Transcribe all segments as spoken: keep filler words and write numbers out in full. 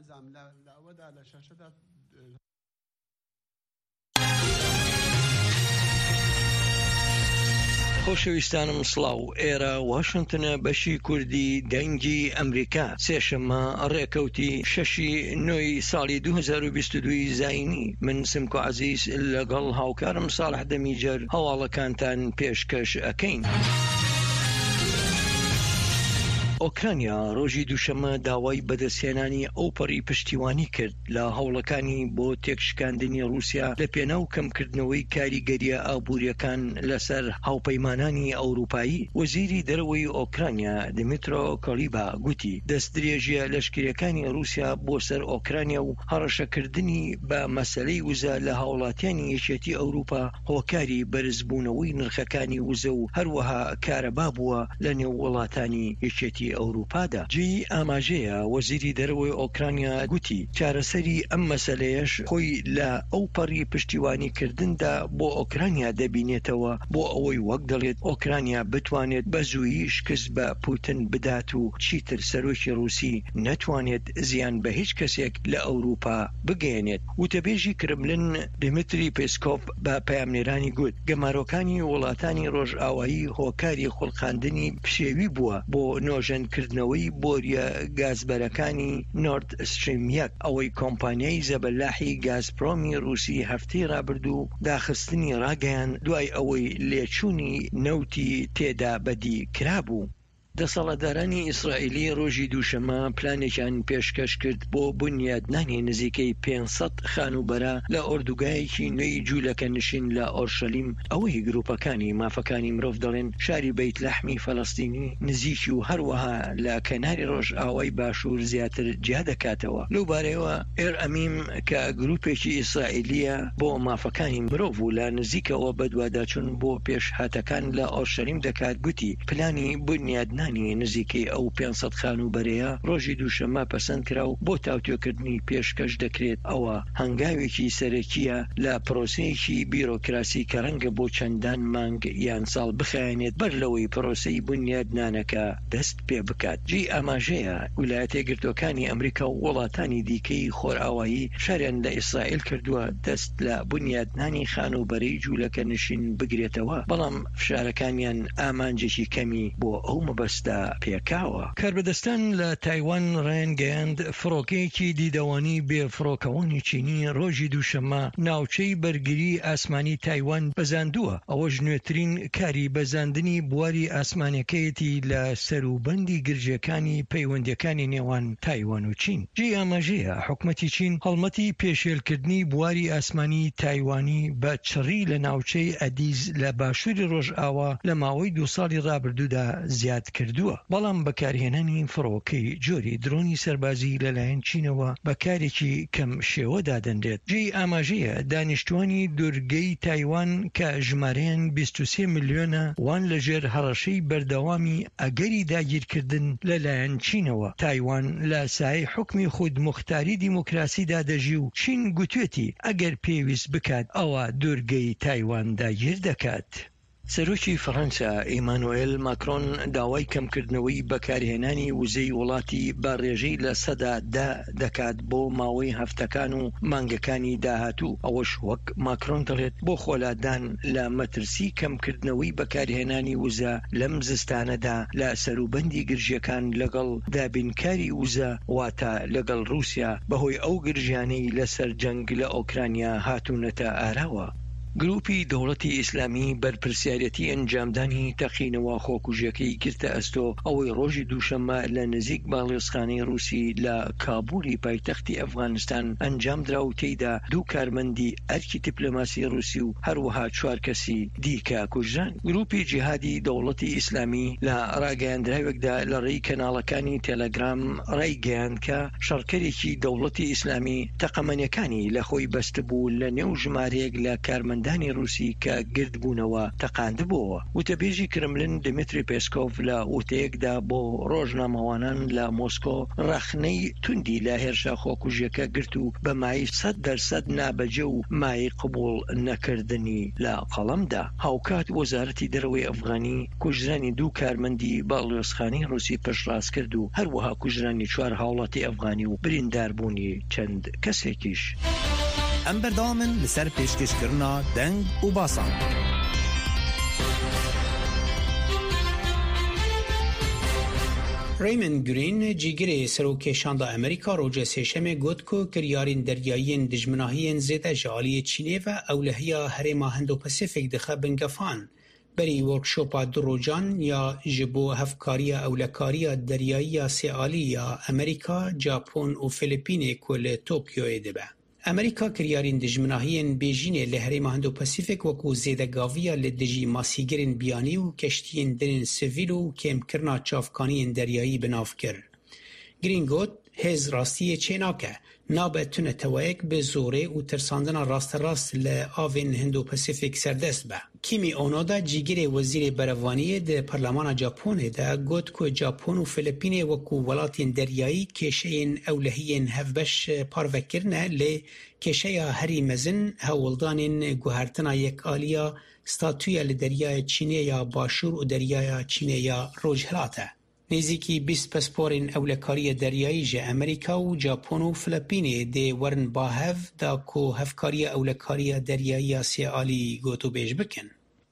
خۆشەویستانم سڵاو، ئێرە واشنتنە بەشی کوردی دەنگی ئەمریکا سێشەممە ڕێکەوتی شەشی نۆی ساڵی دوو هەزار و بیست و دوو زاینی. من سمکۆ عەزیز لەگەڵ هاوکارم ساڵح دەمیجەر هەواڵەکانتان پێشکەش ئەکەین. ئۆکرانیا ڕۆژی دووشەممە داوای بەدەستهێنانی ئەوپەڕی پشتیوانی کرد لە هەوڵەکانی بۆ تێکشکاندنی رووسیا لە پێناو کەمکردنەوەی کاریگەریە ئابوووریەکان لەسەر هاوپەیمانانی ئەوروپایی. وەزیری دەرەوەی ئۆکرانیا دمیترۆ کۆلیبا گوتی دەستدرێژیە لەشکریەکانی رووسیا بۆ سەر ئۆکرانیا و هەڕەشەکردنی بە مەسەلەی وزە لە هاوڵاتیانی یەکێتی ئەوروپا هۆکاری بەرزبوونەوەی نرخەکانی وزە و هەروەها کارەبا بووە لە نێو وڵاتانی یەکێتی ئەوروپادا. جێی ئاماژەیە وەزیری دەرەوەی ئۆکرانیا گوتی چارەسەری ئەم مەسەلەیەش خۆی لە ئەو پەڕی پشتیوانیکردندا بۆ ئۆکرانیا دەبینێتەوە بۆ ئەوەی وەک دەڵێت ئۆکرانیا بتوانێت بە زوویی شکست بە پوتن بدات و چیتر سەرۆکی رووسی نەتوانێت زیان بە هیچ کەسێک لە ئەوروپا بگەێنێت. وتەبێژی کرملن دمیتری پێسکۆف بە پەیامنێرانی گوت گەمارۆکانی وڵاتانی ڕۆژئاوایی هۆکاری خوڵقاندنی پشێوی بووە بۆ نۆژن کردنەوەی بۆریە گازبەرەکانی نۆرد ستریم یەک، ئەوەی کۆمپانیای زەبەلاحی گازپرۆمی رووسی هەفتەی ڕابردوو داخستنی ڕاگەیان دوای ئەوەی لێچوونی نەوتی تێدا بەدی کرابوو. دەسەڵاتدارانی ئیسرائیلی ڕۆژی دووشەممە پلانێکیان پێشکەش کرد بۆ بنیادنانی نزیکەی پێنجسەد خانوبەرە لە ئۆردوگایەکی نوێی جوولەکە نشین لە ئۆرشەلیم، ئەوەی گروپەکانی مافەکانی مرۆڤ دەڵێن شاری بەیت لەحمی فەڵەستینی نزیکی و هەروەها لە کەناری ڕۆژئاوای باشوور زیاتر جیا دەکاتەوە. لەو بارەیەوە ئێر ئەمیم کە گروپێکی ئیسرائیلیە بۆ مافەکانی مرۆڤ و لە نزیکەوە بەدواداچوون بۆ پێش هاتەکان لە ئۆرشەلیم دەکات گوتی پلانی بنیادنانی نزیکەی ئەو پێنجسەد خانوبەرەیە ڕۆژی دووشەممە پەسەند کرا و بۆ تاوتوێکردنی پێشکەش دەکرێت. ئەوە هەنگاوێکی سەرەکیە لە پرۆسەیەکی بیرۆکراسی کە ڕەنگە بۆ چەندان مانگ یان ساڵ بخایەنێت بەر لەوەی پرۆسەی بنیادنانەکە دەست پێ بکات. جێی ئاماژەیە ویلایەتە یەکگرتووەکانی ئەمریکا و وڵاتانی دیکەی خۆرئاوایی شاریان لە ئیسرائیل کردووە دەست لە بنیادنانی خانوبەرەی جوولەکە نشین بگرێتەوە، بەڵام فشارەکانیان ئامانجێکی کەمی بۆ ئەو مەبەستە پێکاوە. کاربەدەستان لە تایوان ڕێنگەیاند فڕۆکەیەکی دیدەوانی بێ فڕۆکەوانی چینی ڕۆژی دووشەممە ناوچەی بەرگری ئاسمانی تایوان بەزاندووە. ئەوەش نوێترین کاری بەزاندنی بواری ئاسمانەکەیەتی لە سەروبەندی گرژەکانی پەیوەندیەکانی نێوان تایوان و چین. جێ ئاماژەیە حکومەتی چین هەڵمەتی پێشێلکردنی بواری ئاسمانی تایوانی بە چڕی لە ناوچەی ئەدیز لە باشووری ڕۆژئاوا لە ماوەی دو ساڵی ڕابردوودا زیاد کردووە، بەڵام بەکارهێنانی فڕۆکەی جۆری درۆنی سەربازی لەلایەن چینەوە بەکارێکی کەم شێوەدا دەندێت. جێی ئاماژەیە دانیشتوانی دورگەی تایوان کە ژمارەیان بیست و سێ ملیۆنە وان لەژێر هەڕەشەی بەردەوامی ئەگەری داگیرکردن لەلایەن چینەوە. تایوان لە سایەی حکمی خود مختاری دیموکراسیدا دەژی و چین گوتوێتی ئەگەر پێویست بکات ئەوە دورگەی تایوان داگیر دەکات. سەرۆکی فەڕەنسا ئیمانوئێل ماکرۆن داوای کەمکردنەوەی بەکارهێنانی وزەی وڵاتی بە ڕێژەی لە سەدا دا دەکات بۆ ماوەی هەفتەکان و مانگەکانی داهاتوو. ئەوەش وەک ماکرۆن دەڵێت بۆ خۆلادان لە مەترسی کەمکردنەوەی بەکارهێنانی وزە لەم زستانەدا لە سەروبەندی گرژیەکان لەگەڵ دابینکاری وزە واتە لەگەڵ رووسیا بەهۆی ئەو گرژیانەی لەسەر جەنگ لە ئۆکرانیا هاتوونەتە ئاراوە. گروپی دەوڵەتی ئیسلامی بەرپرسیارەتی ئەنجامدانی تەقینەوە خۆکوژیەکەی گرتە ئەستۆ ئەوەی ڕۆژی دووشەممە لە نزیک باڵێزخانەی رووسی لە کابولی پایتەختی ئەفغانستان ئەنجام درا و تێیدا دوو کارمەندی ئەرکی دیپلۆماسی رووسی و هەروەها چوار کەسی دیکە کوژران. گروپی جیهادی دەوڵەتی ئیسلامی لە ڕاگەیاندراوێکدا لە ڕێی کەناڵەکانی تێلەگرام ڕایگەیاند کە شەڕکەرێکی دەوڵەتی ئیسلامی تەقەمەنیەکانی لە خۆی بەستبوو لە نێو ژمارەیەک لە کارمەند کارمەندانی رووسی کە گردبوونەوە تەقاندبووەوە. وتەبێژی کرملن دمیتری پێسکۆڤ لە وتەیەکدا بۆ ڕۆژنامەوانان لە مۆسکۆ ڕەخنەی توندی لە هێرشە خۆکوژیەکە گرت و بە مای سەد دەرسەد نابەجە و مای قبول نەکردنی لە قەڵەمدا. هاوکات وەزارەتی دەرەوەی ئەفغانی کوژرانی دوو کارمەندی باڵیۆزخانەی رووسی پشتڕاست کرد و هەروەها کوژرانی چوار هاوڵاتی ئەفغانی و برینداربوونی چەند کەسێکیش. ئەم بەردەوامن لەسەر پێشکەشکردنا دەنگ و باسان. ریمن گرین جیگری سەرۆکێشاندا ئەمریکا ڕۆژە سێشەمێ گوت کو کریارین دەریایین دژمناهیên zêde ji aliyê Çînê ve ewlehiya herêma Hindo-Pasîfîk dixe bingefan. Berî workshopa du rojan ya ji bo hevkariya ewlekariya deryayiya sêalî ya Amerîka, Japon û Filipînê ku li Tokyoyê dibe. Amerîka kiryarên dijminahiyên Bêjînê li herêma Hindo-Pasîfîk wekû zêdegaviya li dijî masîgirên biyanî û keştiyên dinên sivîl û kêmkirina çavkaniyên deryayî binav kir. Green got, hêz rastiyê çê nake, nabe tune tewayek bi zorê û tirsandina rasterast li avên Hindo-Pasîfîk serdest be. Kimi Onoda cîgirê wezîrê berevvaniyê di Parlemana Japonê de got ku Japon û Filipînê wekû welatên deryayî kêşeyên ewlehiyên hevbeş parvekirine lê kêşeya herî mezin hewildanên guhertina yekaliya statûya li deryaya Çînê ya Başûr û deryaya Çînê ya Rojhilat e. Nêzîkî bîst pasporên ewlekariya deryayî ji Amerîka û Japon û Filipînê dê werin bahev da ku hevkariya ewlekariya deryayiya sêalî gotûbêj bikin.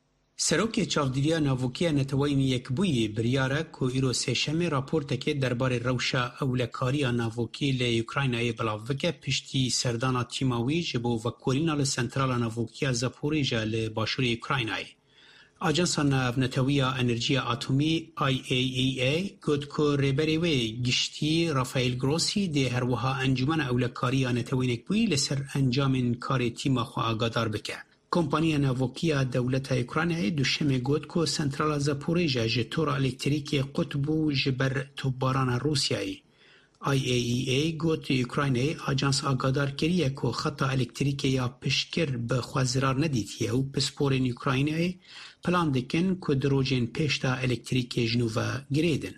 Serokê Çavdîriya Navokiya Neteweyên Yekbûyî biryar e ku îro sêşemê raportekê derbarê rewşa ewlekariya navokî lê Ukraynayê belav bike piştî serdana tîma wî ji bo vekorîna li sentrala navokiya Zaporîja li başûrê Ukraynayê. Ajansa Navnetewiya Enerjiya Atomî I A E A got ku rêberê wê giştî Rafael Grossi dê herwiha Encûmena Ewlekariya Netewên Yekbûyî li ser encamên karê tîma xwe agadar bike. Kompanya Navokiya Dewleta Ukraynayê duşemê got ku sentrala Zaporîja ji tora elektrîkê qut bû ji ber topbarana Rûsyayê. I A E A got Ukraynayê ajans agadar kiriye ku xeta elektrîkê ya piştgir bi xwe zirar nedîtiye û pisporên Ukraynayê plan dikin ku di rojên pêş de elektrîkê ji nû ve girêdin.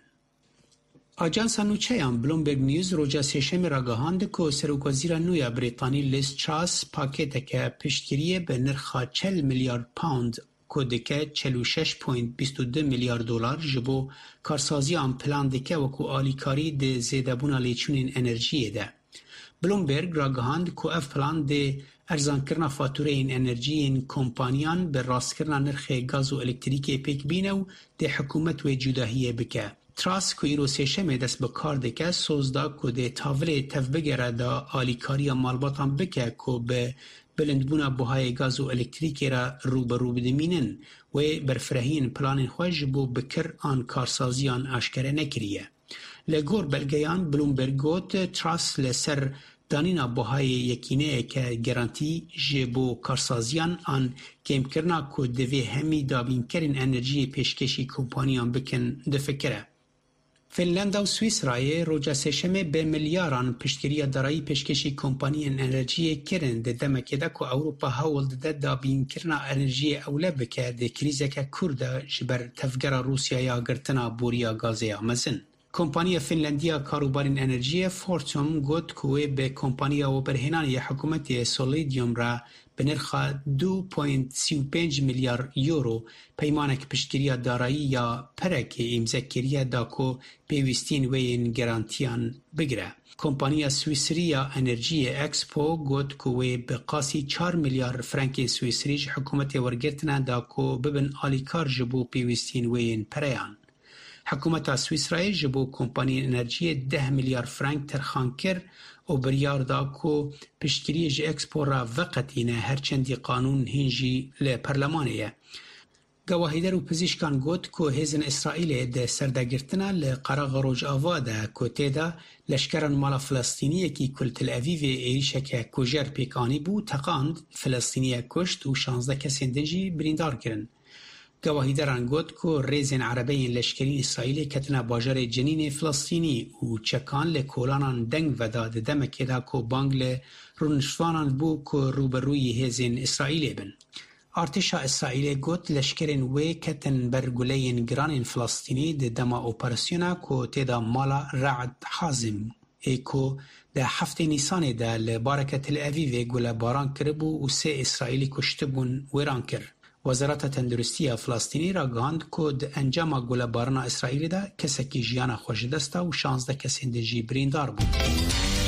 Ajansa nûçeyan Bloomberg News roja sêşemê ragihand ku Serokvezîra nû ya Brîtanî Liz Truss pakêteke piştgiriyê bi nirxa çel milyar pound ku dike çel û şeş point bîst û du milyar dolar ji bo karsaziyan plan dike wekû alîkarî di zêdebûna lêçûnên enerjiyê de. Bloomberg ragihand ku ev plan dê erzankirina fatûreyên enerjiyên kompaniyan bi rastkirina nirxê gaz û elektrîkê pêk bîne û dê hikûmet wê cudahiyê bike. Truss ku îro sêşemê dest bi kar dike soz da ku dê tavlê tevbigere da alîkariya malbatan bike ku bi bilindbûna buhayê gaz û elektrîkê re rûberû bidimînin wê berfirehiyên planên xwe ji bo bikir an karsaziyan eşkere nekiriye. Li gor belgeyan Bloomberg got Truss li ser danîna buhayê yekîneyeke gerantî ji bo karsaziyan an kêmkirina ku divê hemî dabînkerên enerjiyê pêşkêşî kompaniyan bikin difikire. Finlanda û Swîsrayê roja sêşemê bi milyaran piştgiriya darayî pêşkêşî kompaniyên enerjiyê kirin di demekê de ku Ewropa hewl dide dabînkirina enerjiyê ewle bike di krîzeke kûr de ji ber tevgera Rûsyaya girtina borîya gazê ya mezin. Kompaniya Finlandiya Karûbarên Enerjiyê Fortum got ku wê bi kompaniya weberhênanê ya hikûmetê Solidium re bi nirxa du point sî û pênc milyar euro peymanek piştgiriya darayî ya perekê îmzekiriye da ku pêwîstiyên wê yên gerantiyan bigire. Kompaniya Swîsrî ya Enerjiyê Expo got ku wê bi qasî çar milyar frankên Swîsrî ji hikûmetê wergirtine da ku bibin alîkar ji bo pêwîstiyên wê yên pereyan. Hikûmeta Swîsrayê ji bo kompaniyên enerjiyê deh milyar frank terxan kir û biryar da ku piştgiriyê ji Expo re veqetîne herçendî qanûn hîn jî li Perlemanê ye. Gewahîder û pizîşkan got ku hêzên İsraîlê di serdegirtina li qeraxa Rojava de ku tê de leşkeran mala Filistîniyekî ku li Tel Avîvê êrişeke kujer pêk anî bû teqand, Filistîniyek kuşt û şanzdeh kesên din jî birîndar kirin. گواهیداران گوت کو ریزن عربین لشکرین اسرائیل کتنا باجر جنین فلسطینی و چکان لکولانان دنگ ودا دمکی دا کو بانگ ل رونشوانان بو کو روبروی هزین اسرائیل بن. ارتشا اسرائیل گوت لشکرین وی کتن برگولین گران فلسطینی د دما اپراسیونا کو تدا مالا رعد حازم ایکو ده هفته نیسان ده لبارکه تل اویو گوله باران کربو و سه اسرائیلی کشتبون ویران کر. وزارت تندرستی فلسطینی را گاند که ده انجام گوله باران اسرائیلی ده کسی که جیان خوش دسته و شانزده کسی ده جی بریندار بود.